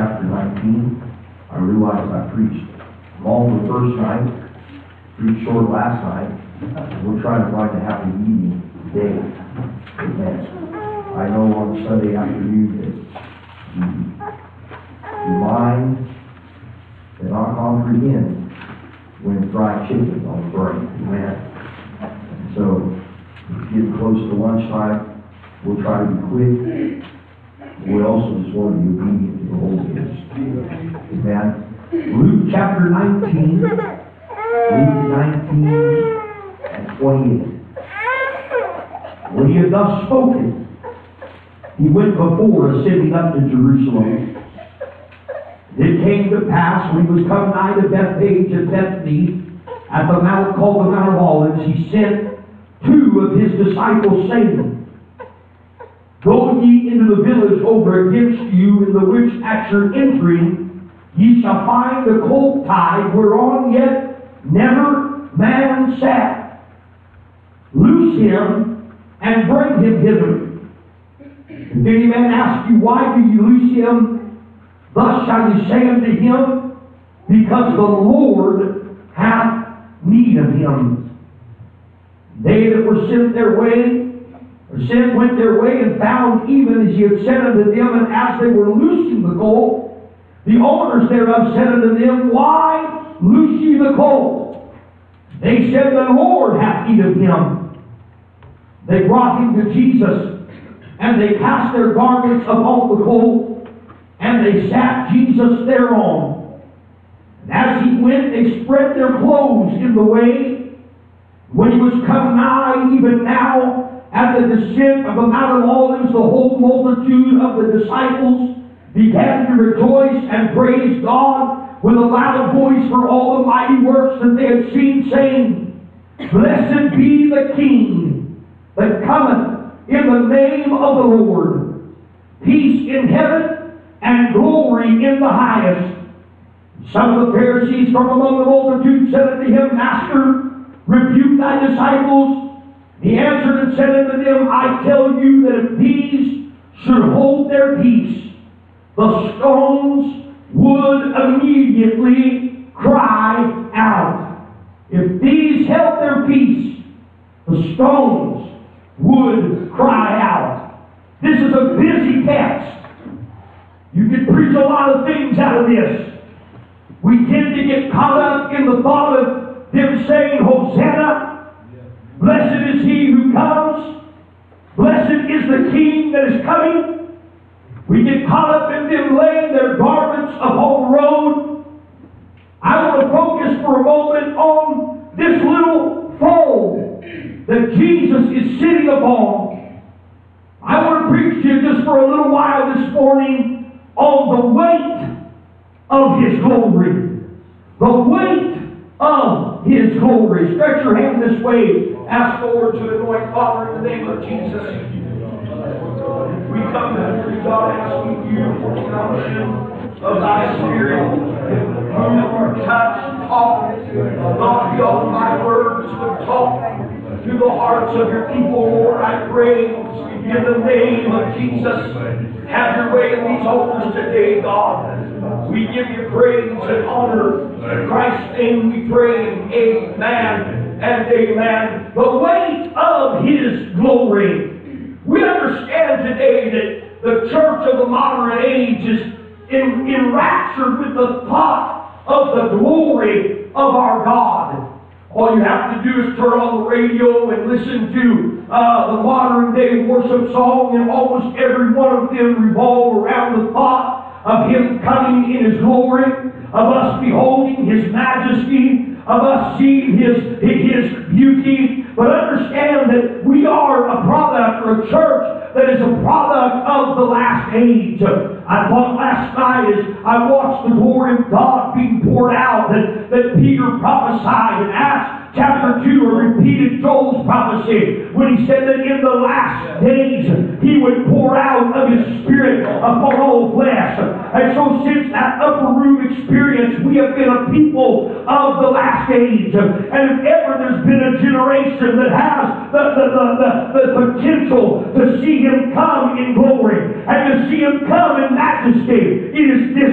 chapter 19. I realized I preached long the first night, preached short last night. We're trying to find a happy medium today. Amen. I know on Sunday afternoon that the mind cannot comprehend when fried chicken on the brain. Amen. So, getting close to lunchtime, we'll try to be quick. We also just want to be obedient to the Holy Ghost. Amen. Luke chapter 19. Luke 19 and 28. When he had thus spoken, he went before, ascending up to Jerusalem. It came to pass, when he was come nigh to Bethphage and Bethany, at the mount called the Mount of Olives, he sent two of his disciples, saying, Go ye into the village over against you, in the which at your entering ye shall find a colt tied, whereon yet never man sat. Loose him, and bring him hither. If any man ask you, Why do you loose him? Thus shall ye say unto him, Because the Lord hath need of him. They that were sent went their way, and found even as he had said unto them. And as they were loosing the colt, the owners thereof said unto them, Why loose ye the colt? They said, The Lord hath need of him. They brought him to Jesus, and they cast their garments upon the colt, and they sat Jesus thereon. And as he went, they spread their clothes in the way. When he was come nigh, even now, at the descent of the Mount of Olives, the whole multitude of the disciples began to rejoice and praise God with a loud voice for all the mighty works that they had seen, saying, Blessed be the King that cometh in the name of the Lord. Peace in heaven and glory in the highest. Some of the Pharisees from among the multitude said unto him, Master, rebuke thy disciples. He answered and said unto them, I tell you that if these should hold their peace, the stones would immediately cry out. If these held their peace, the stones would cry out. This is a busy text. You can preach a lot of things out of this. We tend to get caught up in the thought of them saying, Hosanna. Blessed is he who comes. Blessed is the King that is coming. We get caught up in them laying their garments upon the road. I want to focus for a moment on this little fold that Jesus is sitting upon. I want to preach to you just for a little while this morning on the weight of His glory. The weight of His glory. Stretch your hand this way. Ask the Lord to anoint, Father, in the name of Jesus. We come to God asking you for the unction of thy Spirit. Move, touch, talk. Not beyond my words, but talk to the hearts of your people, Lord. I pray in the name of Jesus. Have your way in these altars today, God. We give you praise and honor. In Christ's name we pray. Amen and amen. The weight of His glory. We understand today that the church of the modern age is enraptured with the thought of the glory of our God. All you have to do is turn on the radio and listen to the modern day worship song, and almost every one of them revolve around the thought of Him coming in His glory, of us beholding His majesty, of us seeing His beauty. But understand that we are a product, or a church that is a product of the last age. I thought last night as I watched the glory of God being poured out that Peter prophesied in Acts chapter 2, or repeated Joel's prophecy when he said that in the last days He would pour out of His Spirit upon all flesh. And so since that upper room experience, we have been a people of the last age. And if ever there's been a generation that has the potential to see Him come in glory and to see Him come in majesty, it is this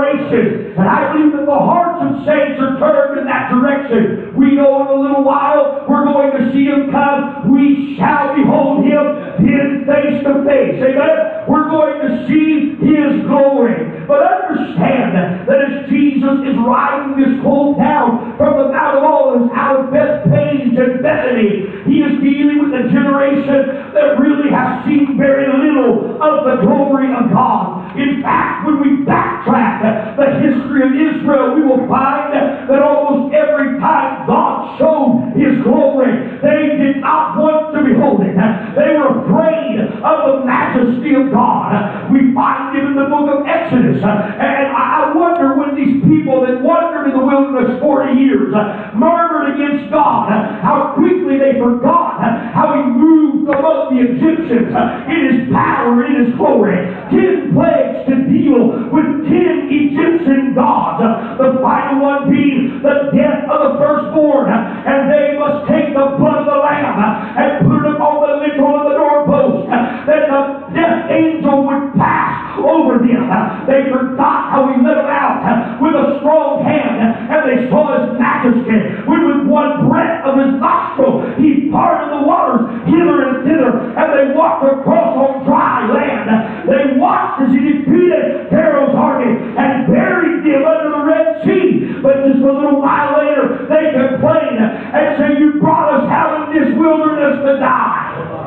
generation. And I believe that the hearts of saints are turned in that direction. We know in a little while we're going to see Him come. We shall behold Him then face to face. Amen? We're going to see His glory. But understand that as Jesus is riding this colt down from the Mount of Olives out of Bethpage and Bethany, He is dealing with a generation that really has seen very little of the glory of God. In fact, when we backtrack the history of Israel, we will find that almost every time God showed His glory, they did not want to behold it. They were afraid of the majesty of God. We find it in the book of Exodus. And I wonder when these people that wandered in the wilderness 40 years murmured against God, how quickly they forgot how He moved among the Egyptians in His power and in His glory. 10 plagues to deal with 10 Egyptian gods. The final one being the death of the firstborn. And they must take the blood of the lamb and put it on the lintel of the doorpost, that the death angel would pass over them. They forgot how He led them out with a strong hand, and they saw His majesty when with one breath of His nostril He parted the waters hither and thither, and they walked across on dry land. They watched as He defeated Pharaoh's army and buried them under the Red Sea. But just a little while later they complain and say, "You brought us out in this wilderness to die."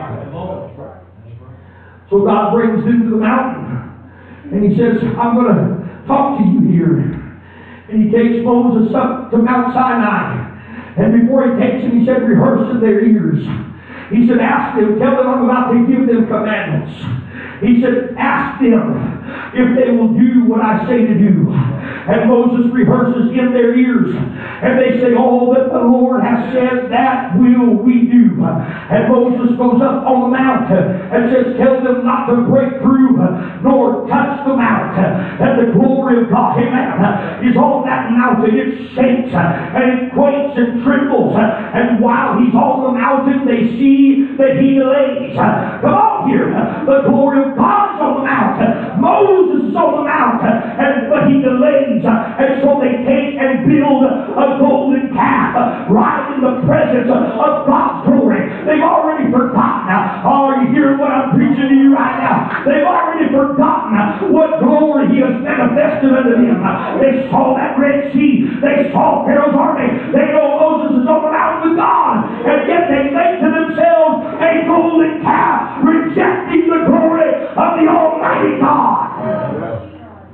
So God brings them to the mountain, and He says, "I'm going to talk to you here." And He takes Moses up to Mount Sinai. And before He takes him, He said, "Rehearse in their ears." He said, "Ask them, tell them I'm about to give them commandments." He said, "Ask them if they will do what I say to do." And Moses rehearses in their ears. And they say, "All that the Lord has said, that will we do." And Moses goes up on the mount and says, "Tell them not to break through nor touch the mount." And the glory of God, amen, is on that mountain. It shakes and it quakes and trembles. And while He's on the mountain, they see that He delays. Come on here. The glory of God is on the mount. Moses is on the mount. But He delays. And so they take and build a golden calf right in the presence of God's glory. They've already forgotten. Oh, are you hearing what I'm preaching to you right now? They've already forgotten what glory He has manifested unto them. They saw that Red Sea. They saw Pharaoh's army. They know Moses is on the mountain with God. And yet they make to themselves a golden calf, rejecting the glory of the Almighty God.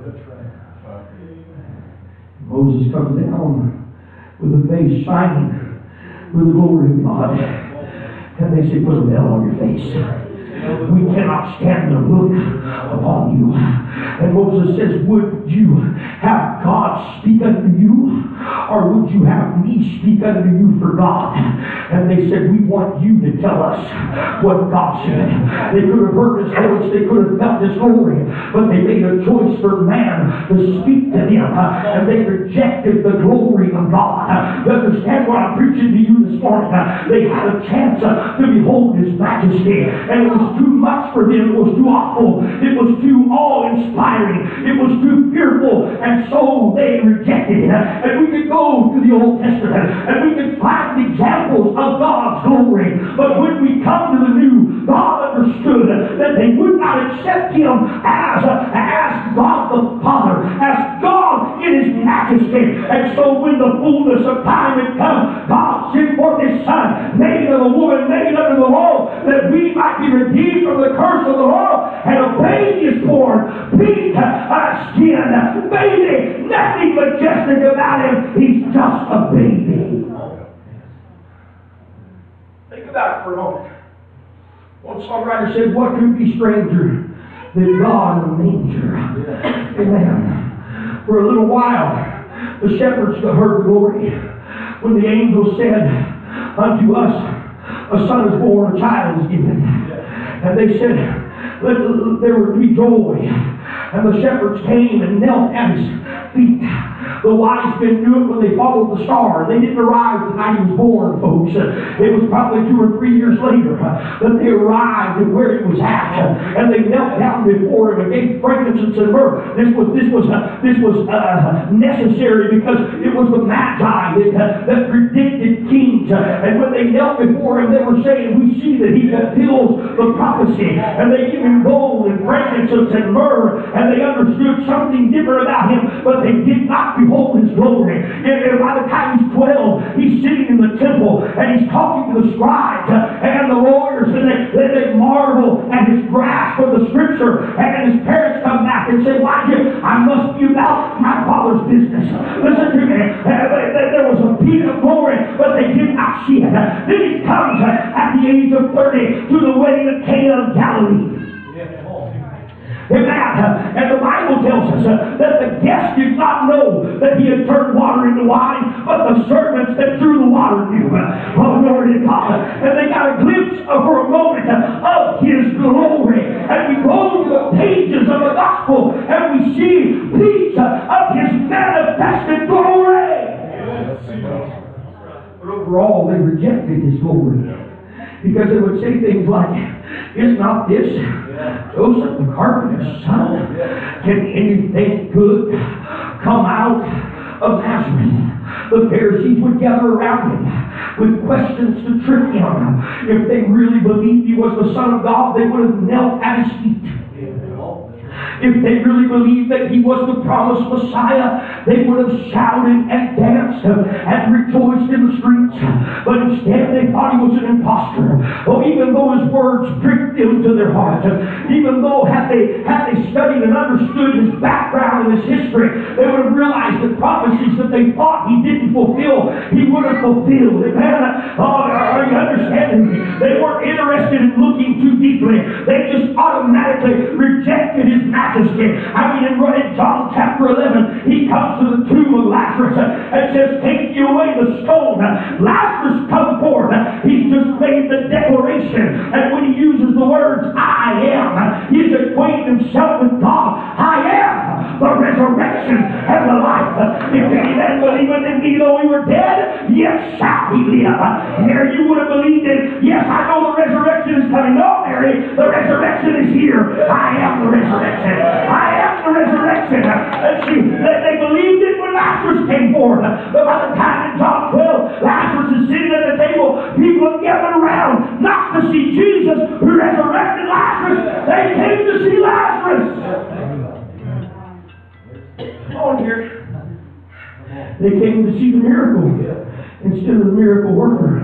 Moses comes down with a face shining with the glory of God. And they say, "Put a veil on your face. We cannot stand the look upon you." And Moses says, "Would you have God speak unto you? Or would you have me speak unto you for God?" And they said, "We want you to tell us what God said." They could have heard His voice. They could have felt His glory. But they made a choice for man to speak to them. And they rejected the glory of God. You understand what I'm preaching to you this morning? They had a chance to behold His majesty. And it was too much for them. It was too awful. It was too awe-inspiring. It was too fearful. And so they rejected it. And we could go to the Old Testament and we could find examples of God's glory. But when we come to the New, God understood that they would not accept Him as God the Father, as God in His majesty. And so when the fullness of time had come, God sent forth His Son, made of a woman, made under the law, that we might be redeemed from the curse of the law. And a baby is born, pink skin, baby, nothing majestic about Him. He's just a baby. Think about it for a moment. One songwriter said, "What could be stranger than God in the manger?" Amen. For a little while, the shepherds heard the glory when the angel said, "Unto us a son is born, a child is given." And they said, "Let there be joy." And the shepherds came and knelt at His feet. The wise men knew it when they followed the star. They didn't arrive the night he was born, folks. It was probably 2 or 3 years later that they arrived at where he was at, and they knelt down before him and gave frankincense and myrrh. This was necessary because it was the Magi that predicted kings. And when they knelt before him, they were saying, "We see that he fulfills the prophecy." And they give him gold and frankincense and myrrh, and they understood something different about him, but they did not behold his glory. And by the time he's 12, he's sitting in the temple and he's talking to the scribes and the lawyers, and they marvel at his grasp of the scripture. And his parents come back and say, "Why, I must be about my father's business." Listen to me. There was a peak of glory, but they did not see it. Then he comes at the age of 30 to the wedding of Cana of Galilee. Amen. And the Bible tells us that the guests did not know that he had turned water into wine, but the servants that drew the water knew. Oh, glory to God. And they got a glimpse for a moment of his glory. And we go to the pages of the gospel and we see peaks of his manifested glory. But overall, they rejected his glory. Because they would say things like, "Is not this Joseph the carpenter's son? Can anything good come out of Nazareth?" The Pharisees would gather around him with questions to trick him. If they really believed he was the Son of God, they would have knelt at his feet. If they really believed that he was the promised Messiah, they would have shouted and danced and rejoiced in the streets. But instead, they thought he was an imposter. Oh, even though his words pricked them to their heart, even though had they studied and understood his background and his history, they would have realized the prophecies that they thought he didn't fulfill, he would have fulfilled. Amen. Oh, are you understanding me? They weren't interested in looking too deeply. They just automatically rejected his majesty. I mean, in John chapter 11, he comes to the tomb of Lazarus and says, "Take you away the stone. Lazarus, come forth." He's just made the declaration. And when he uses the words, "I am," he's equating himself with God. "I am the resurrection and the life. If any man believeth in me, though he were dead, yet shall he live." Mary, you would have believed it. "Yes, I know the resurrection is coming." No, Mary, the resurrection is here. I am the resurrection. I am the resurrection. See, they believed it when Lazarus came forth. But by the time in John 12, Lazarus is sitting at the table, people have gathered around not to see Jesus who resurrected Lazarus. They came to see Lazarus. Come on here. They came to see the miracle instead of the miracle worker.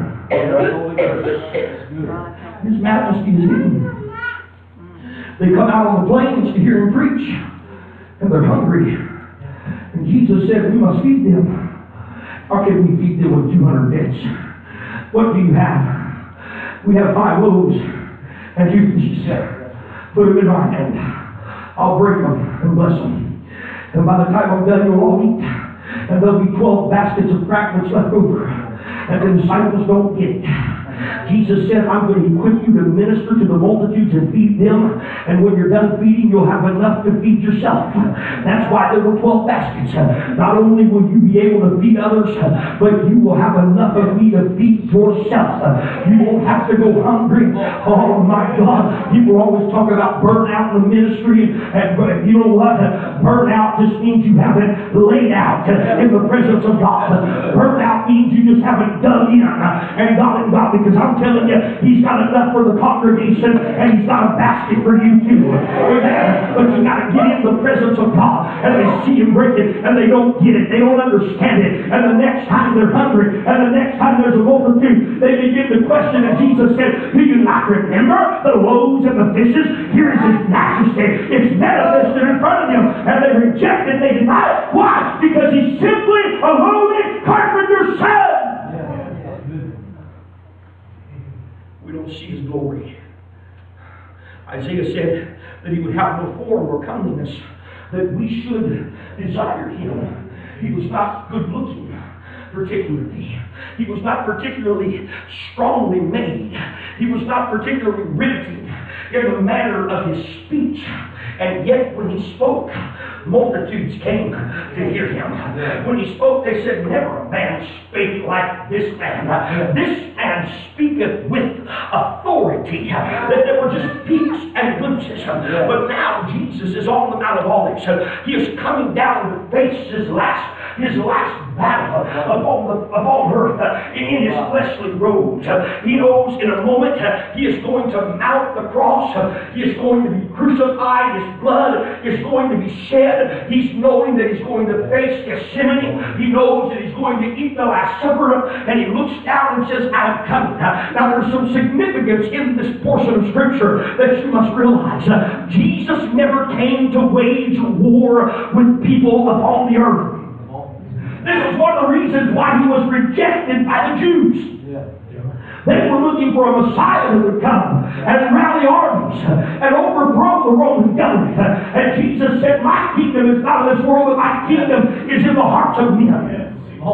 His majesty is hidden. They come out on the plains to hear him preach, and they're hungry. And Jesus said, "We must feed them." How can we feed them with 200 bits? What do you have? "We have 5 loaves and 2 fishes. Put them in my hand. I'll break them and bless them. And by the time I'm done, you'll all eat. And there'll be 12 baskets of fragments left over. And the disciples don't get it." Jesus said, "I'm going to equip you to minister to the multitudes and feed them. And when you're done feeding, you'll have enough to feed yourself." That's why there were 12 baskets. Not only will you be able to feed others, but you will have enough of me to feed yourself. You won't have to go hungry. Oh my God. People always talk about burnout in the ministry. But you know what? Burnout just means you haven't laid out in the presence of God. Burnout means you just haven't dug in and got in God, because I'm telling you, He's got enough for the congregation, and He's got a basket for you too. Amen. But you got to get in the presence of God, and they see Him break it, and they don't get it, they don't understand it. And the next time they're hungry, and the next time there's a multitude, they begin to question. And Jesus said, "Do you not remember the loaves and the fishes? Here is His majesty. It's manifested in front of them." And they reject it, they deny it. Why? Because He's simply a lowly carpenter's son. We don't see His glory. Isaiah said that He would have no form or comeliness, that we should desire Him. He was not good looking particularly. He was not particularly strongly made. He was not particularly riveting in the manner of His speech. And yet when he spoke, multitudes came to hear him. When he spoke, they said, never a man spake like this man. This man speaketh with authority. That there were just peaks and glimpses. But now Jesus is on the Mount of Olives. He is coming down to face his last battle upon earth in his fleshly robes. He knows in a moment he is going to mount the cross. He is going to be crucified. His blood is going to be shed. He's knowing that he's going to face Gethsemane. He knows that he's going to eat the Last Supper. And he looks down and says, I am coming. Now there's some significance in this portion of Scripture that you must realize. Jesus never came to wage war with people upon the earth. This was one of the reasons why he was rejected by the Jews. They were looking for a Messiah who would come and rally armies and overthrow the Roman government. And Jesus said, my kingdom is not of this world, but my kingdom is in the hearts of men.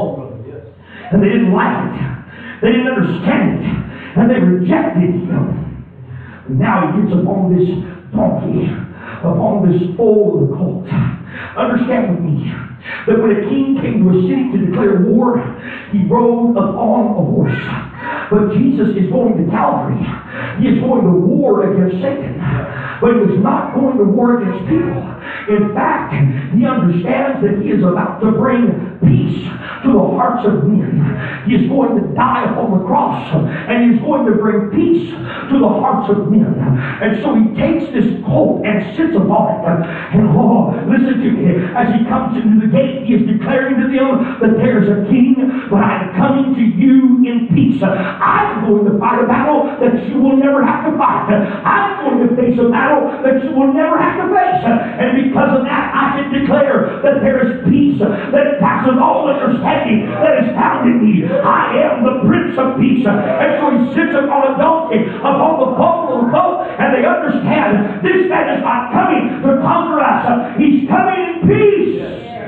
And they didn't like it. They didn't understand it. And they rejected him. And now he gets upon this donkey, upon this foal of the colt. Understand with me that when a king came to a city to declare war, he rode upon a horse. But Jesus is going to Calvary. He is going to war against Satan. But he is not going to war against people. In fact, he understands that he is about to bring peace to the hearts of men. He is going to die upon the cross, and he is going to bring peace to the hearts of men. And so he takes this colt and sits upon it. And listen to me, as he comes into the gate, he is declaring to them that there's a king, but I'm coming to you in peace. I'm going to fight a battle that you will never have to fight. I'm going to face a battle that you will never have to face. And because of that, I can declare that there is peace that passes all understanding that is found in me. I am the Prince of Peace. And so he sits upon a donkey, upon the foal of the colt, and they understand this man is not coming to conquer us. He's coming in peace.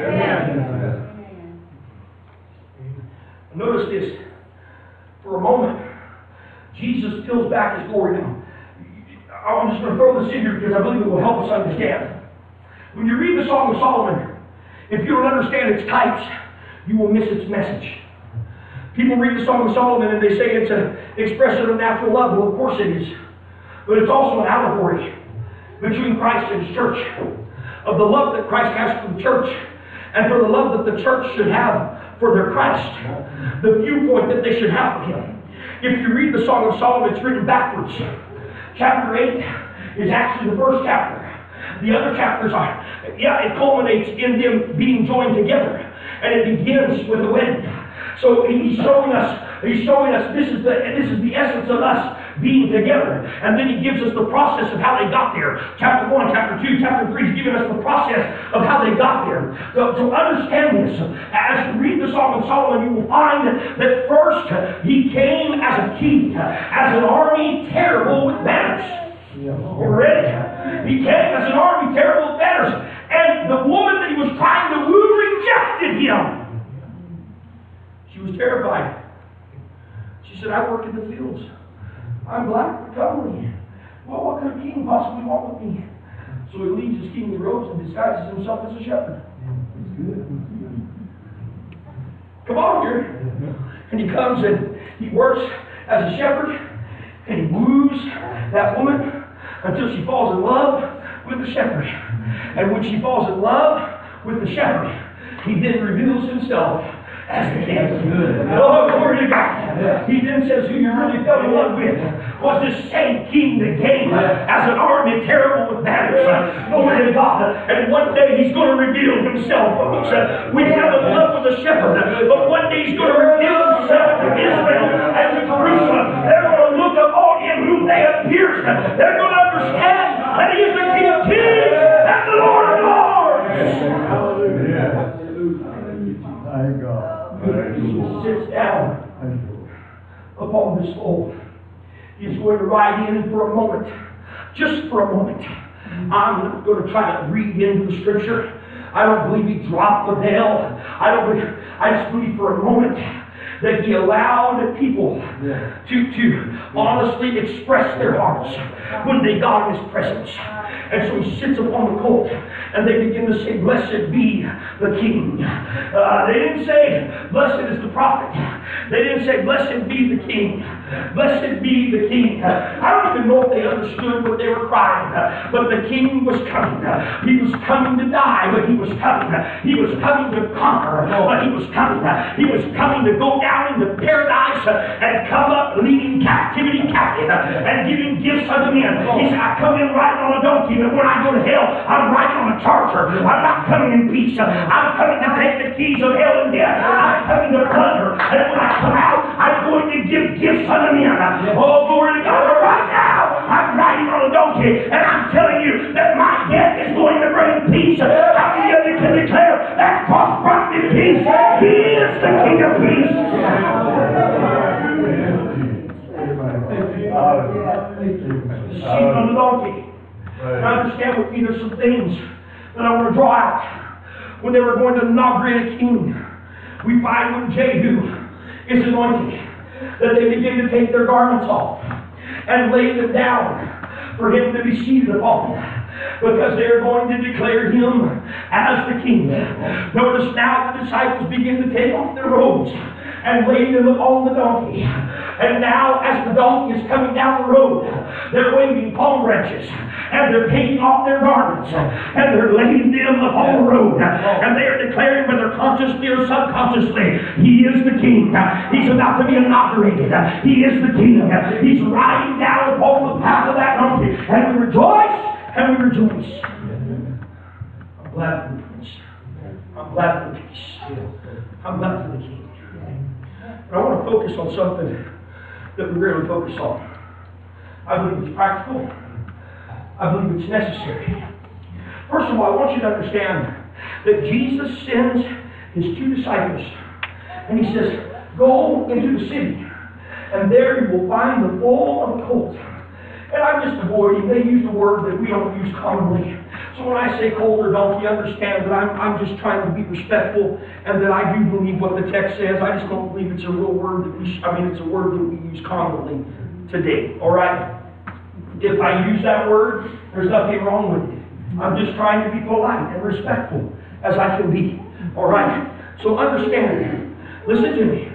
Notice this. For a moment, Jesus peels back his glory. Now, I'm just going to throw this in here because I believe it will help us understand. When you read the Song of Solomon, if you don't understand its types, you will miss its message. People read the Song of Solomon and they say it's an expression of natural love. Well, of course it is. But it's also an allegory between Christ and his church, of the love that Christ has for the church, and for the love that the church should have for their Christ, the viewpoint that they should have for him. If you read the Song of Solomon, it's written backwards. Chapter 8 is actually the first chapter. The other chapters are, it culminates in them being joined together. And it begins with the wedding. So he's showing us this is the essence of us being together. And then he gives us the process of how they got there. Chapter 1, chapter 2, chapter 3, he's giving us the process of how they got there. So to understand this, as you read the Song of Solomon, you will find that first he came as a king, as an army terrible with banners. You ready? He came as an army terrible with banners. And the woman that he was trying to woo rejected him. She was terrified. She said, I work in the fields. I'm black for covering. Well, what could a king possibly want with me? So he leaves his kingly robes and disguises himself as a shepherd. Come on here. And he comes and he works as a shepherd, and he woos that woman until she falls in love with the shepherd. And when she falls in love with the shepherd, he then reveals himself as the king. Oh, glory to God. He then says who you really fell in love with was this same king that came as an army terrible with banners. Glory to God. And one day he's going to reveal himself, folks. We have a love with the shepherd, but one day he's going to reveal himself to Israel and to Jerusalem. They're going to look upon him whom they have pierced. They're going to understand that he is the King of Kings and the Lord of Lords. Hallelujah. Thank God. He sits down upon this foal. He's going to ride in for a moment, just for a moment. I'm not going to try to read into the Scripture. I don't believe he dropped the veil. I just believe for a moment that he allowed people to honestly express their hearts when they got in his presence. And so he sits upon the colt, and they begin to say, blessed be the King. They didn't say, blessed is the prophet. They didn't say, blessed be the King. Blessed be the King. I don't even know if they understood what they were crying, but the King was coming. He was coming to die, but he was coming. He was coming to conquer, but he was coming. He was coming to go down into paradise and come up leading captivity captive and giving gifts unto men. He said, I come in riding on a donkey, but when I go to hell, I'm riding on a charger. I'm not coming in peace. I'm coming to take the keys of hell and death. I'm coming to plunder. And when I come out, I'm going to give gifts unto men. Oh, glory to God. But right now, I'm riding on a donkey, and I'm telling you that my death is going to bring peace. How many of you can declare that cross brought me peace? He is the King of peace. Seated on the donkey. And I understand with me there's some things that I want to draw out. When they were going to inaugurate a king, we find when Jehu is anointed that they begin to take their garments off and lay them down for him to be seated upon, because they're going to declare him as the king. Notice now the disciples begin to take off their robes and lay them upon the donkey. And now as the donkey is coming down the road, they're waving palm branches and they're taking off their garments and they're laying them upon the road, and they are declaring, whether consciously or subconsciously, he is the king. He's about to be inaugurated. He is the king. He's riding down upon the path of that donkey, and we rejoice and we rejoice. I'm glad for the prince. I'm glad for the peace. I'm glad for the king. But I want to focus on something that we rarely focus on. I believe it's practical. I believe it's necessary. First of all, I want you to understand that Jesus sends his 2 disciples, and he says, go into the city, and there you will find the foal of a colt. And I'm just avoiding, they use the word that we don't use commonly. So when I say colt or donkey, understand that I'm just trying to be respectful, and that I do believe what the text says. I just don't believe it's a real word that it's a word that we use commonly today. All right? If I use that word, there's nothing wrong with it. I'm just trying to be polite and respectful as I can be. All right? So understand. Listen to me.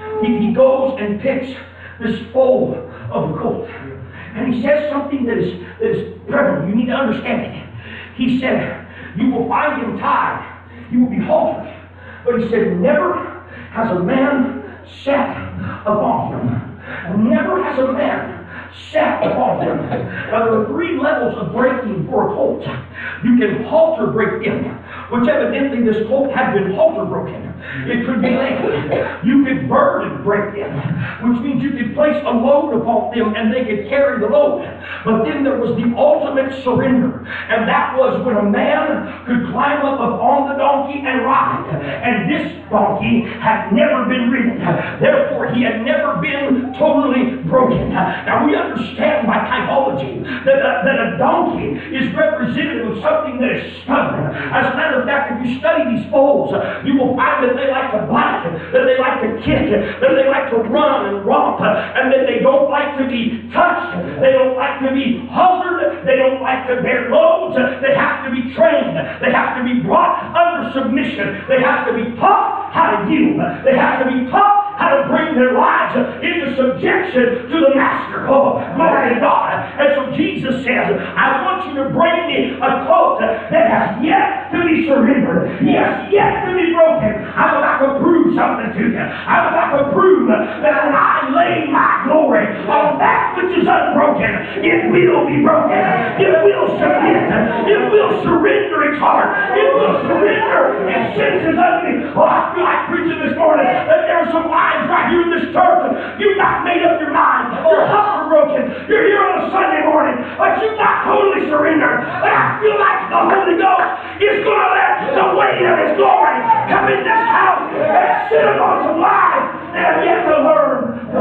He goes and picks this foal of a colt, and he says something that is prevalent. You need to understand it. He said, you will find him tied. He will be haltered. But he said, never has a man sat upon him. Never has a man sat upon him. Now there are 3 levels of breaking for a colt. You can halter break him, which evidently this colt had been halter broken. It could be lame. You could burden break them, which means you could place a load upon them and they could carry the load. But then there was the ultimate surrender, and that was when a man could climb up upon the donkey and ride. And this donkey had never been ridden. Therefore, he had never been totally broken. Now we understand by typology that a donkey is representative of something that is stubborn. As a matter of fact, if you study these foals, you will find that they like to bite, that they like to kick, that they like to run and romp, and that they don't like to be touched, they don't like to be haltered, they don't like to bear loads. They have to be trained, they have to be brought under submission, they have to be taught how to yield, they have to be taught how to bring their lives into subjection to the master. Oh, glory to God. And so Jesus says, I want you to bring me a colt that has yet to be surrendered. He has yet to be broken. I'm about to prove something to you. I'm about to prove that when I lay my glory on that which is unbroken, it will be broken. It will submit. It will surrender its heart. It will surrender its senses unto me. Oh, I feel like preaching this morning that there are some lives right here in this church. You've not made up your mind. Your hearts are broken. You're here on a Sunday morning, but you've not totally surrendered. But I feel like the Holy Ghost is going to let the weight of His glory come in this house and sit upon some lives that have yet to learn.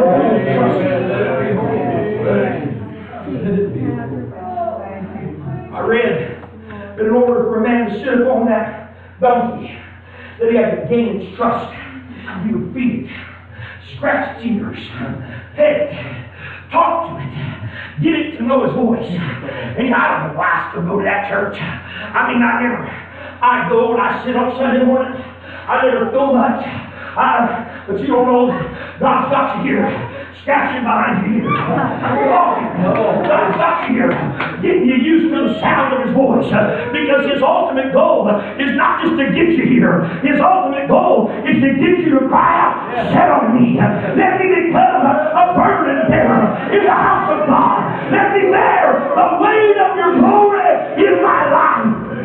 I read that in order for a man to sit upon that donkey, that he had to gain its trust. He would feed it, scratch its ears, pet it, talk to it, get it to know His voice. And I don't know why I still go to that church. I go and I sit on Sunday morning. I never feel much. But you don't know, God's got you here. Scratching behind you here. God's got you here. Getting you used to the sound of His voice. Because His ultimate goal is not just to get you here. His ultimate goal is to get you to cry out, set on me. Let me become a permanent bearer in the house of God. Let me bear the weight of your glory in my life.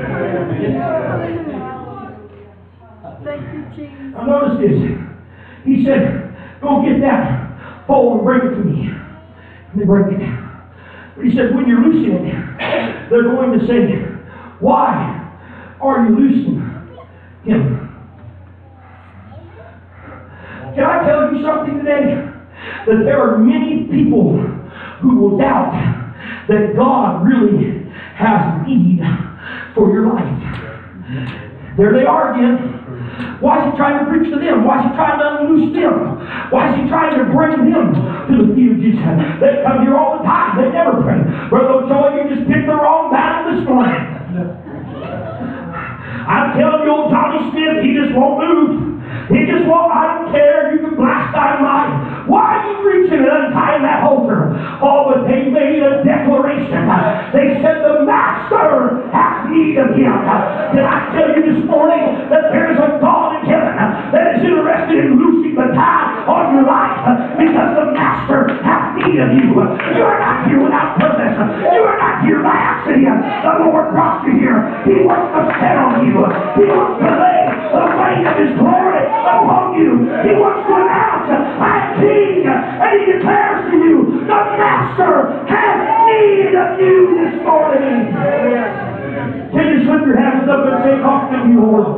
Thank you, Jesus. Now notice this. He said, go get that bowl and bring it to me. And they break it. But he said, when you're loosing it, they're going to say, why are you loosing him? Can I tell you something today? That there are many people who will doubt that God really has need for your life. There they are again. Why is He trying to preach to them? Why is He trying to unloose them? Why is He trying to bring them to the feet of Jesus? They come here all the time. They never pray. Brother Joy, you just picked the wrong battle this morning. I'm telling you, old Johnny Smith, he just won't move. He just won't. I don't care. You can blast dynamite. Why are you reaching and untying that halter? Oh, but they made a declaration. They said the Master hath need of him. Can I tell you this morning that there is a God in heaven that is interested in loosing the tie on your life because the Master hath need of you. You are not here without purpose. You are not here by accident. The Lord brought you here. He wants to set on you. He wants to lay the weight of His glory upon you. He wants to announce, I am King, and He declares to you, the Master has need of you this morning. Can you slip your hands up and say, talk to me, Lord?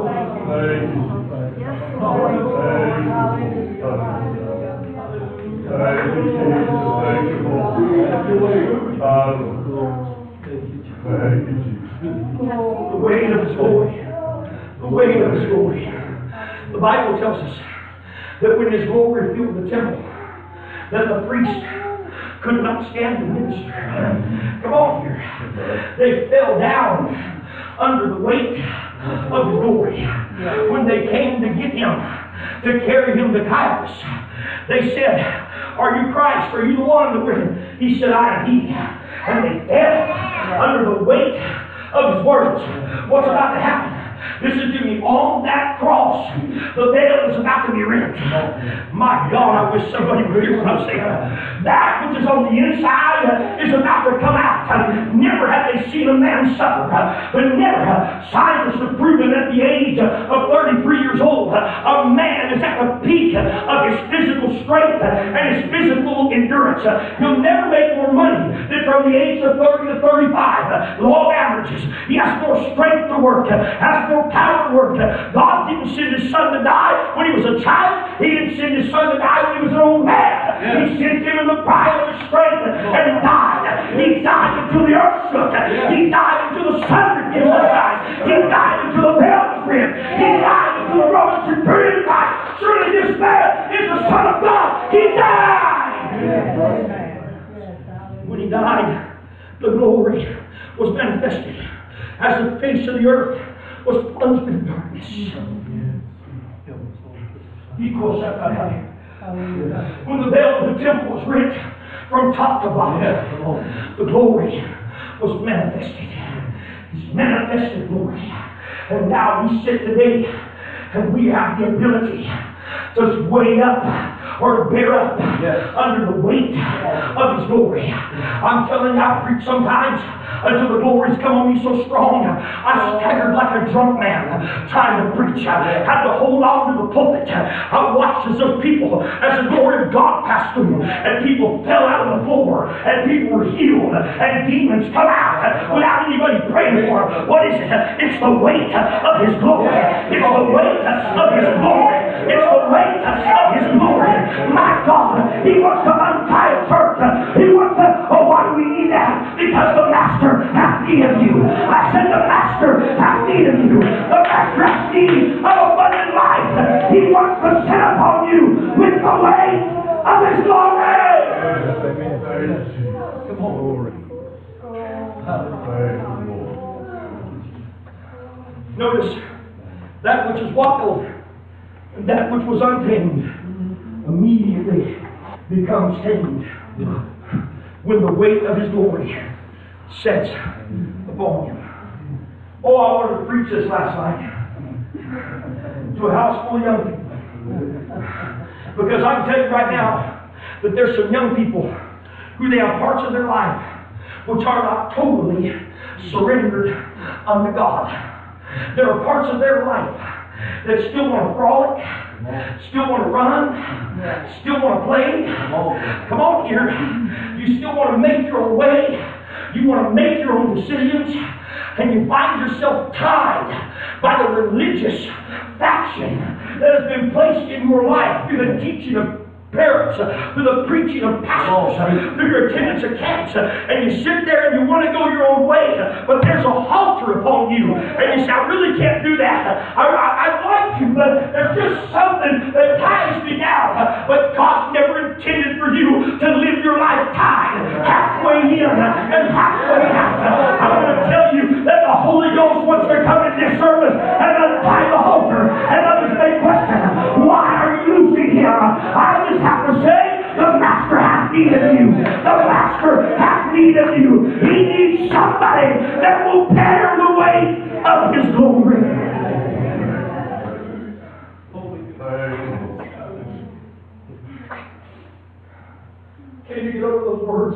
The weight of His glory. The weight of His glory. The Bible tells us that when His glory filled the temple, that the priest could not stand to minister. Come on here. They fell down under the weight of His glory. When they came to get Him, to carry Him to Caiaphas, they said, are you Christ? Are you the one that we're... He said, I am He. And they fell under the weight of His words. What's about to happen? Listen to me. On that cross, the veil is about to be rent. My God, I wish somebody would hear what I'm saying. That which is on the inside is about to come out. Never have they seen a man suffer. But never. Scientists have proven at the age of 33 years old, a man is at the peak of his physical strength and his physical endurance. He'll never make more money than from the age of 30 to 35. Law averages. He has more strength to work, has more power to work. God didn't send His Son to die when He was a child. He didn't send His Son to die when He was an old man. He sent Him in the pride of His strength, and He died. He died until the earth shook. He died until the sun refused to shine. He died until the veil was rent. He died until the Roman centurion died. Surely this man is the Son of God. He died. When He died, the glory was manifested as the face of the earth was plunged in darkness. When the veil of the temple was rent from top to bottom, the glory was manifested. His manifested glory. And now we sit today and we have the ability to weigh up or to bear up under the weight of His glory. I'm telling you, I preach sometimes until the glories come on me so strong, I staggered like a drunk man trying to preach. I had to hold on to the pulpit. I watched as those people, as the glory of God passed through, and people fell out of the floor, and people were healed, and demons come out without anybody praying for them. What is it? It's the weight of His glory. It's the weight of His glory. It's the weight of His glory. My God, He wants to untie a church. He wants to, why do we need that? Because the Master hath need of you. I said the Master hath need of you. The Master hath need of abundant life. He wants to set upon you with the weight of His glory. Come on. Notice, that which is wild and that which was untamed immediately becomes tamed when the weight of His glory sets upon Him. Oh, I wanted to preach this last night to a house full of young people. Because I can tell you right now that there's some young people who they have parts of their life which are not totally surrendered unto God. There are parts of their life that still want to frolic, still want to run, still want to play. Come on here. You still want to make your own way. You want to make your own decisions. And you find yourself tied by the religious faction that has been placed in your life through the teaching of parents, through the preaching of pastors, through your attendance of camps, and you sit there and you want to go your own way, but there's a halter upon you, and you say, I really can't do that. I'd like to, but there's just something that ties me down. But God never intended for you to live your life tied halfway in and halfway out. I'm going to tell you that the Holy Ghost wants to come in this service and untie the halter, and others may question, why are you using him? I just have to say, the Master has need of you. The Master has need of you. He needs somebody that will bear the weight of His glory. Can you get over those words?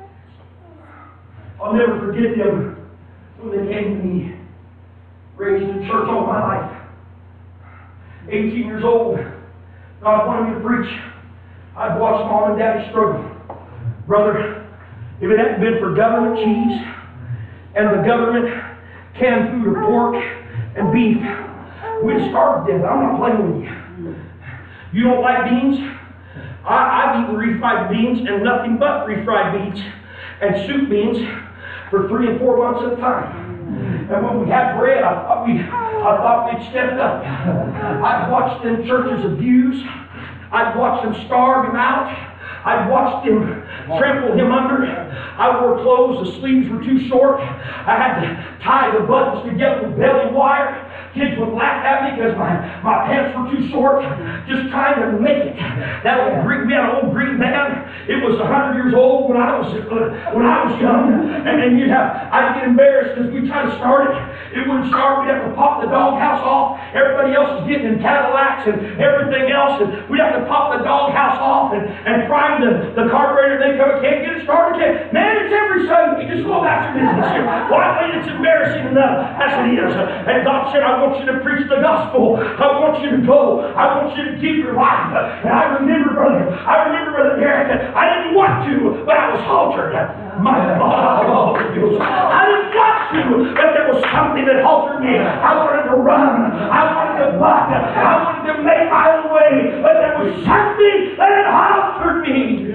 I'll never forget them when they came to me. Raised in church all my life. 18 years old. God wanted me to preach. I'd watched Mom and Daddy struggle. Brother, if it hadn't been for government cheese and the government canned food of pork and beef, we'd starve to death. I'm not playing with you. You don't like beans? I've eaten refried beans and nothing but refried beans and soup beans for 3 and 4 months at a time. And when we had bread, I thought we'd stepped up. I'd watched them churches abuse. I'd watched them starve him out. I'd watched them trample him under. I wore clothes, the sleeves were too short. I had to tie the buttons together with belly wire. Kids would laugh at me because my pants were too short, just trying to make it. That old green, we had an old green van. It was 100 years old when I was young, and I'd get embarrassed because we tried to start it. It wouldn't start. We'd have to pop the doghouse off. Everybody else was getting in Cadillacs and everything else, and we'd have to pop the doghouse off and prime the carburetor. They come, can't get it started. Man, it's every Sunday. Just go about your business here. Well, I think it's embarrassing enough as it is. And God said, I want you to preach the gospel. I want you to go. I want you to give your life. And I remember, Brother Derek, I didn't want to, but I was haltered. My God, I didn't want to, but there was something that haltered me. I wanted to run. I wanted to buck. I wanted to make my own way, but there was something that had haltered me.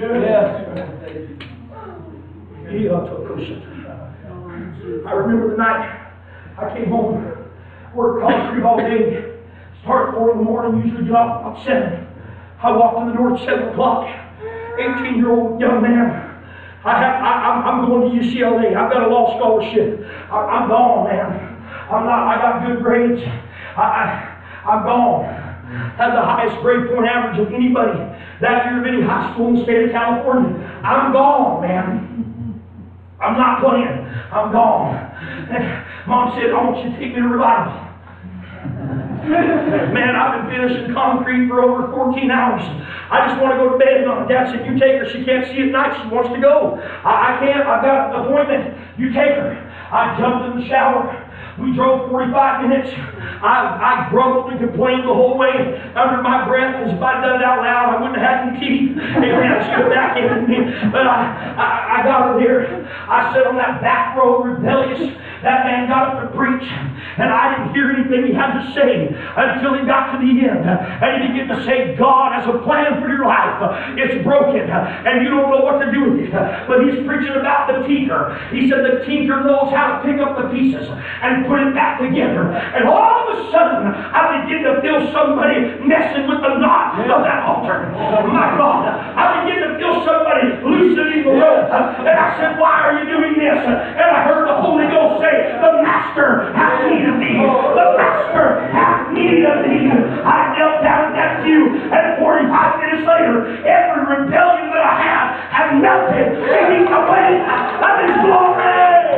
I remember the night I came home, worked concrete all day, start at 4 in the morning, usually get off about 7. I walked in the door at 7 o'clock, 18-year-old young man. I'm going to UCLA. I've got a law scholarship. I'm gone, man. I got good grades. I'm gone. Had the highest grade point average of anybody that year of any high school in the state of California. I'm gone, man. I'm not playing. I'm gone. Mom said, I want you to take me to revival. Man, I've been finishing concrete for over 14 hours. I just want to go to bed. Dad said, you take her. She can't see at night. She wants to go. I can't. I've got an appointment. You take her. I jumped in the shower. We drove 45 minutes. I grumbled and complained the whole way under my breath, because if I'd done it out loud, I wouldn't have had any teeth. Amen. She was backhanded me. But I got her there. I sat on that back row rebellious. That man got up to preach. preach, and I didn't hear anything he had to say until he got to the end. And he began to say, God has a plan for your life. It's broken, and you don't know what to do with it. But he's preaching about the tinker. He said the tinker knows how to pick up the pieces and put it back together. And all of a sudden, I begin to feel somebody messing with the knot of that altar. My God, I begin to feel somebody loosening the rope. And I said, why are you doing this? And I heard the Holy Ghost say, the Master hath need of thee. The Master hath need of thee. I knelt down at that pew, and 45 minutes later, every rebellion that I had melted beneath the weight of His glory.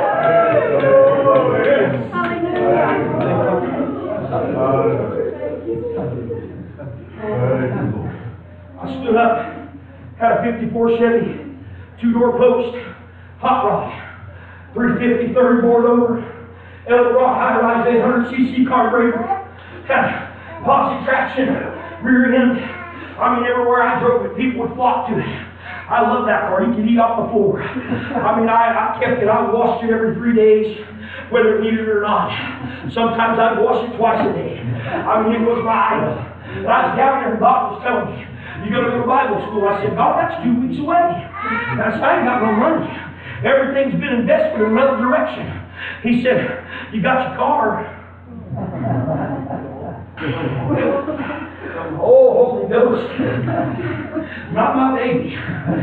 I stood up, had a 54 Chevy, 2-door post, hot rod, 350 30 board over, Eldorado high-rise 800cc carburetor, had posse traction, rear end. I mean, everywhere I drove it, people would flock to it. I love that car. You could eat off the floor. I mean, I kept it. I washed it every 3 days, whether it needed it or not. Sometimes I'd wash it twice a day. I mean, it was my idol. And I was down there, and God was telling me, "You got to go to Bible school." I said, "God, that's 2 weeks away." And I said, "I ain't got no money. Everything's been invested in another direction." He said, "You got your car." Oh, Holy Ghost. Not my baby.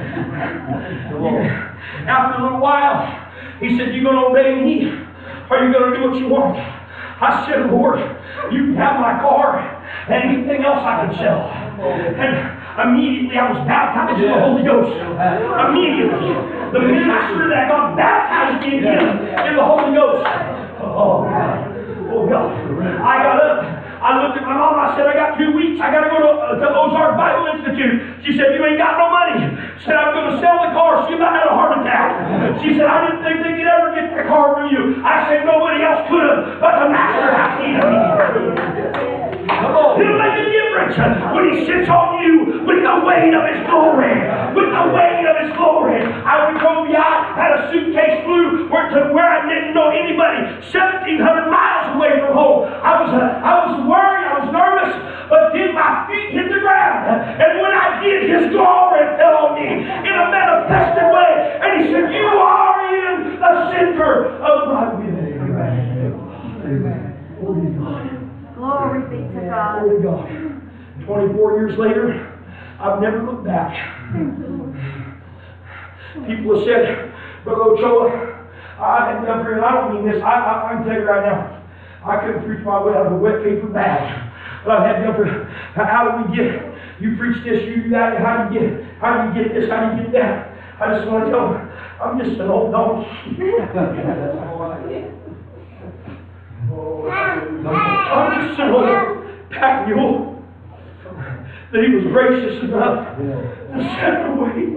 After a little while, he said, "You going to obey me? Or are you going to do what you want?" I said, "Lord, you can have my car and anything else I can sell." And immediately I was baptized in the Holy Ghost. Immediately. The minister that got baptized me again in the Holy Ghost. Oh, God. Oh, God. I got up. I looked at my mom. I said, "I got 2 weeks. I got to go to Ozark Bible Institute." She said, "You ain't got no money." Said, "I'm going to sell the car." She about had a heart attack. She said, "I didn't think they could ever get that car from you." I said, "Nobody else could have, but the Master has need of me." Come on. It'll make a difference when He sits on you with the weight of His glory. With the weight of His glory. I drove out, had a suitcase flew where I didn't know anybody, 1,700 miles away from home. I was worried, I was nervous, but then my feet hit the ground. And when I did, His glory fell on me in a manifested way. And He said, "You are in the center of my will." Amen. Holy God. Glory be to God. Holy God. 24 years later, I've never looked back. People have said, "Brother Ochoa, I don't mean this. I can tell you right now, I couldn't preach my way out of a wet paper bag. But I've had them how do we get, you preach this, you do that, how do you get this, how do you get that?" I just want to tell them, I'm just an old donkey. I'm just an old pack mule that He was gracious enough to send away.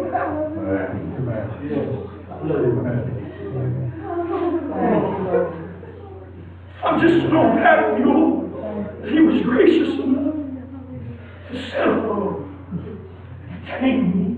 I'm just an old pack mule that He was gracious enough to send away and tame me.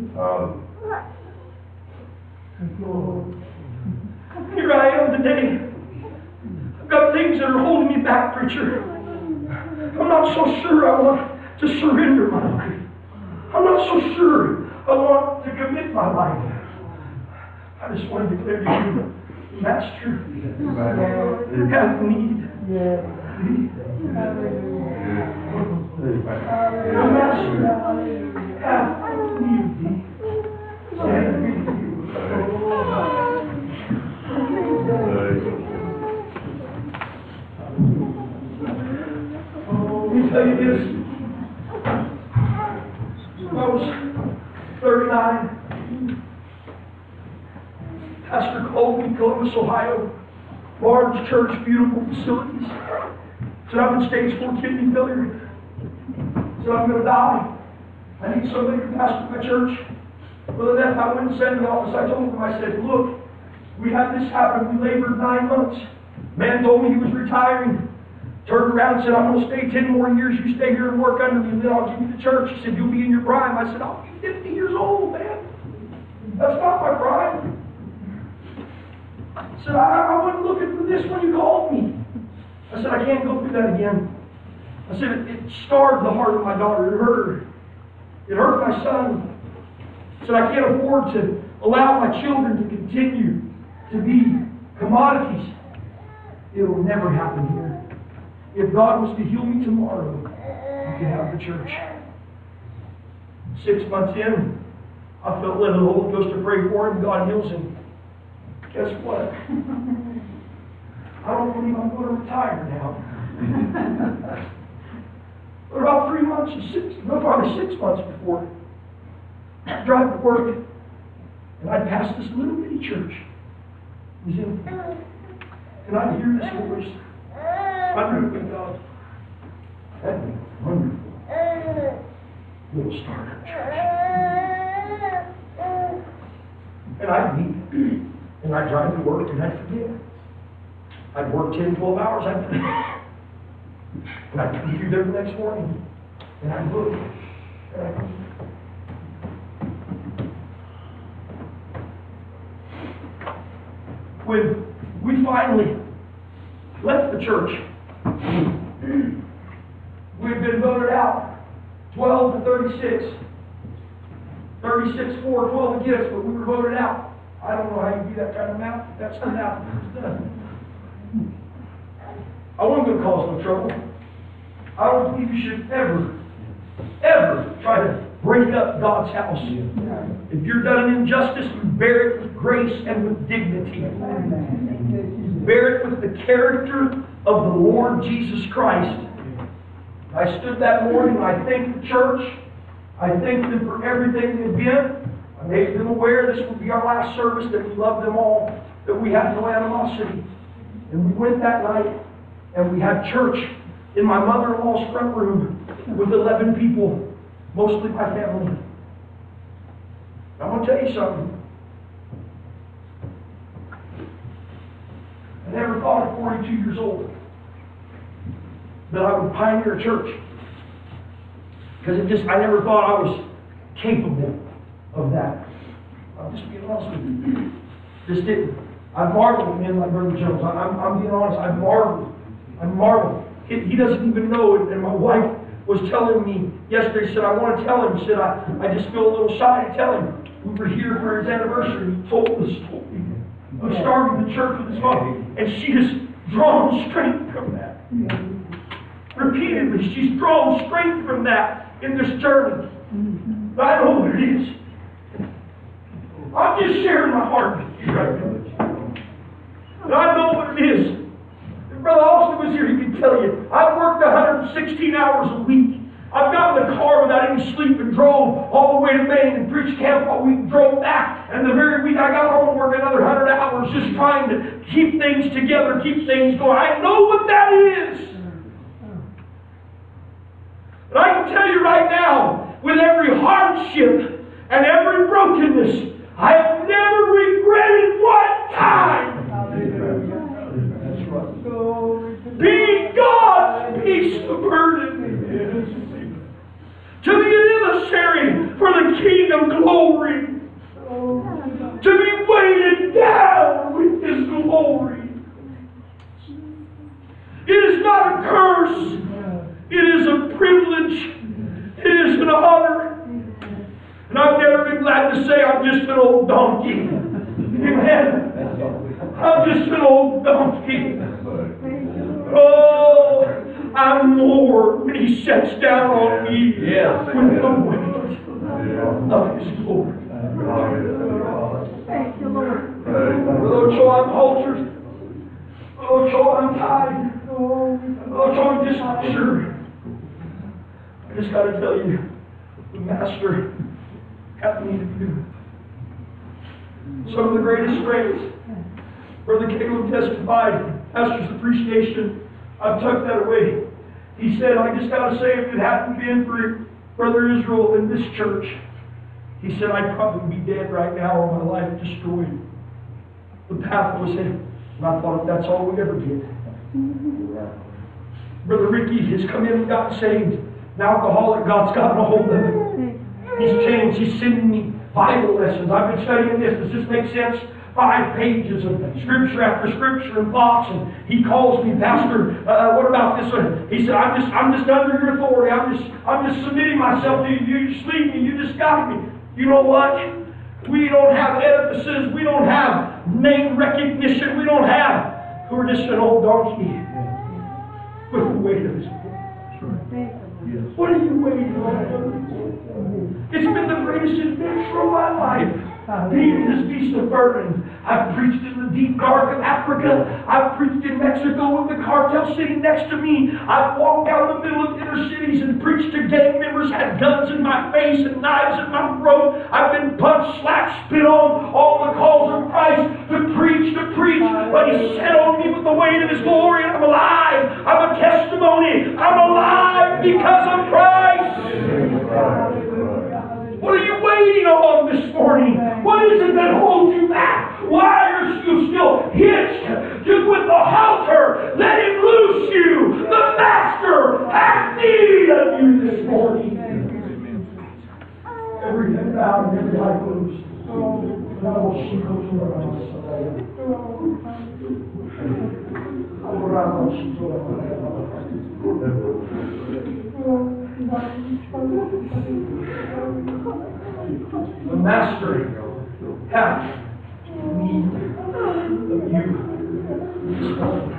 Here I am today. I've got things that are holding me back, preacher. I'm not so sure I want to surrender my life. I'm not so sure I want to commit my life. I just want to declare to you, Master, have need. Master, have need. Let me tell you this. When I was 39, Pastor called me, Columbus, Ohio. Large church, beautiful facilities. Said, "I'm in stage 4 kidney failure." Said, "I'm going to die. I need somebody to pastor my church." Brother Neff, I went and sat in the office. I told him, I said, "Look, we had this happen. We labored 9 months. Man told me he was retiring. Turned around and said, "I'm going to stay 10 more years. You stay here and work under me, and then I'll give you the church." He said, "You'll be in your prime." I said, "I'll be 50 years old, man. That's not my prime." I said, I wasn't looking for this when you called me. can't go through that again. I said, it scarred the heart of my daughter. It hurt her. It hurt my son. I said, I can't afford to allow my children to continue to be commodities. It will never happen here. If God was to heal me tomorrow, you can have the church. 6 months in, I felt led of the Holy Ghost to pray for him. God heals him. Guess what? I don't believe I'm going to retire now. But about 3 months, probably 6 months before, I'd drive to work, and I'd pass this little bitty church. It was in, and I'd hear this voice. I'd hear it with God. That'd be wonderful. We'll start a church. And I'd meet, and I'd drive to work, and I'd forget. I'd work 10, 12 hours, I'd forget. And I'd come through there the next morning, and I'd look, and I'd go. When we finally left the church, we'd been voted out 12 to 36. 36 for, 12 against, but we were voted out. I don't know how you do that kind of math, but that's the math that was done. I wasn't going to cause no trouble. I don't believe you should ever try to break up God's house. If you're done an injustice, you bear it with grace and with dignity. You bear it with the character of the Lord Jesus Christ. I stood that morning and I thanked the church. I thanked them for everything they've been. I made them aware this would be our last service, that we love them all, that we had no animosity. And we went that night and we had church in my mother-in-law's front room with 11 people, mostly my family. I'm going to tell you something. I never thought at 42 years old that I would pioneer a church. Because I never thought I was capable of that. I'm just being honest with you. Just didn't. I marveled at men like Brother Jones. I'm being honest. I marveled. He doesn't even know it. And my wife was telling me yesterday, said, I want to tell him. She said, I just feel a little shy to tell him. We were here for his anniversary. He told the story of starting the church with his father. And she has drawn strength from that. Repeatedly, she's drawn strength from that in this journey. But I know what it is. I'm just sharing my heart with you right now. And I know what it is. If Brother Austin was here, he could tell you. I've worked 116 hours a week. I've got in the car without any sleep and drove all the way to Maine and preached camp all week and drove back. And the very week I got home and worked another 100 hours just trying to keep things together, keep things going. I know what that is. But I can tell you right now, with every hardship and every brokenness, I have never regretted one time being God's beast of burden. To be an emissary for the King of glory. To be weighted down with His glory. It is not a curse. It is a privilege. It is an honor. And I've never been glad to say I'm just an old donkey. Amen. I'm just an old donkey. Oh, I'm more when He sets down on me with the weight of His glory. Thank you, Lord. Oh, Joe, I'm haltered. Oh, Joe, I'm tired. Oh, Joe, I'm just not sure. I just got to tell you, the Master had me to do some of the greatest strengths. Brother Caleb testified, Pastor's appreciation. I've tucked that away. He said, I just got to say, if it hadn't been for Brother Israel in this church, he said, I'd probably be dead right now or my life destroyed. The path was him. And I thought, if that's all we ever get. Brother Ricky has come in and gotten saved. An alcoholic, God's gotten a hold of him. He's changed. He's sending me Bible lessons. I've been studying this. Does this make sense? 5 pages of scripture after scripture and thoughts, and he calls me, Pastor, what about this one? He said, I'm just under your authority. I'm just submitting myself to you. You just lead me. You just guide me. You know what? We don't have edifices. We don't have name recognition. We don't have. We're just an old donkey with the weight of his glory. What are you waiting on? It's been the greatest adventure of my life. Being this beast of burden. I've preached in the deep dark of Africa. I've preached in Mexico with the cartel sitting next to me. I've walked down the middle of inner cities and preached to gang members, had guns in my face and knives in my throat. I've been punched, slapped, spit on, all the calls of Christ to preach. But He set on me with the weight of His glory, and I'm alive. I'm a testimony. I'm alive because of Christ. What are you waiting on this morning? What is it that holds you back? Why are you still hitched with the halter? Let Him loose you. The Master hath need of you this morning. Every head bowed and every eye closed. The Master hath need of you this morning.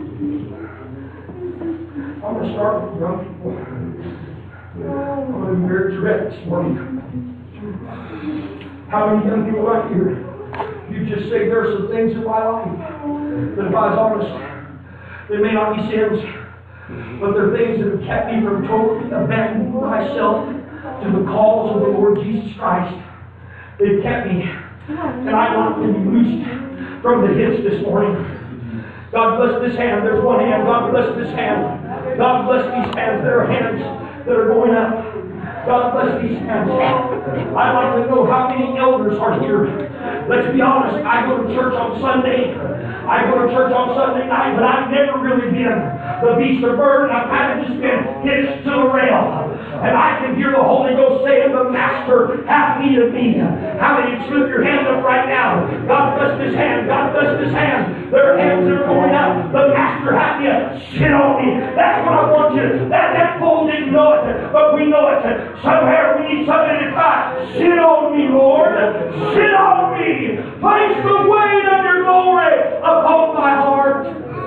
I'm going to start with young people. I'm going to be very direct this morning. How many young people right here? You just say there are some things in my life that, if I was honest, they may not be sins, but they're things that have kept me from totally abandoning myself to the calls of the Lord Jesus Christ. They've kept me, and I want to be loosed from the hits this morning. God bless this hand. There's one hand. God bless this hand. God bless these hands. There are hands that are going up. God bless these hands. I'd like to know how many elders are here. Let's be honest. I go to church on Sunday. I go to church on Sunday night, but I've never really been the beast of burden. I've kind of just been hitched to the rail. And I can hear the Holy Ghost saying, the Master hath need of me. How many slip your hands up right now? God bless this hand. God bless this hand. There are hands that are going up. The Master hath you. Sit on me. That's what I want you. That fool didn't know it, but we know it. Somewhere we need somebody to cry, sit on me, Lord. Sit on me. Place the weight of your glory upon my heart.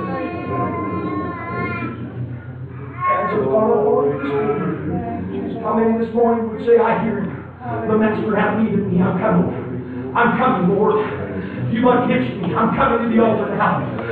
Hands upon the Lord. How many this morning would say, I hear you. The Master hath need of me. I'm coming. I'm coming, Lord. You unhitched me. I'm coming to the altar now.